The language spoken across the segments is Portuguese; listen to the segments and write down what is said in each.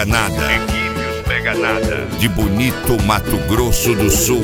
nada. De Bonito, Mato Grosso do Sul.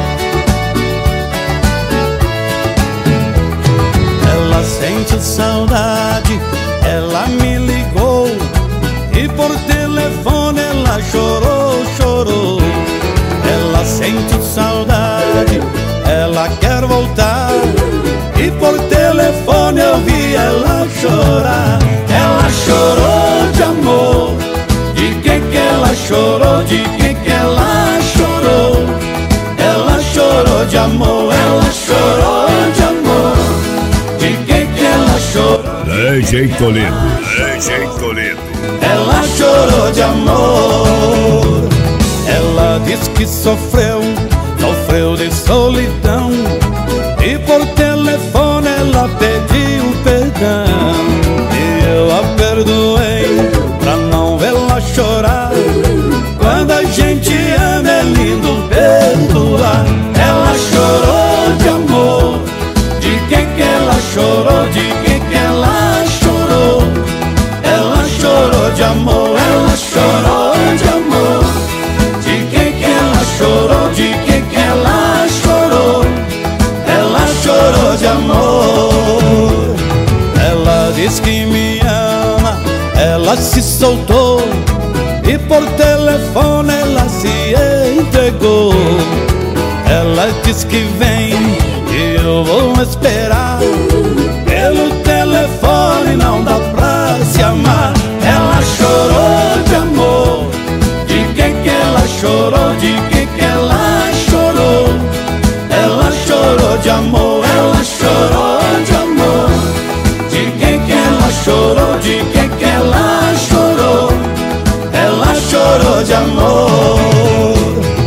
Ela sente saudade, ela me ligou e por telefone ela chorou, chorou. Ela sente saudade, ela quer voltar e por telefone eu vi ela chorar. Ela chorou de amor, de que ela chorou, de que ela chorou. Ela chorou de amor, ela chorou de amor. De que ela chorou? DJ Toledo, DJ Toledo. Ela chorou de amor. Ela diz que sofreu de solidão e por telefone ela pediu perdão. E eu a perdoei pra não vê-la chorar. Quando a gente ama é lindo perdoar. Ela chorou de amor. De que ela chorou? De que ela chorou? Ela chorou de amor. Ela chorou de amor. De que ela chorou? De que ela chorou? Ela chorou de amor. Ela diz que me ama, ela se soltou e por telefone ela se entregou. Ela diz que vem e eu vou esperar. Pelo telefone não dá pra se amar. Ela chorou de amor. De que ela chorou? De que ela chorou? Ela chorou de amor. Ela chorou de amor. De que ela chorou? De que ela chorou? Ela chorou de amor.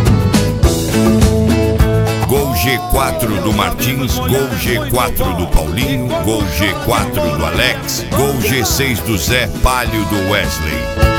Gol G4 do Martins, Gol G4 do Paulinho, Gol G4 do Alex, Gol G6 do Zé, Palio do Wesley.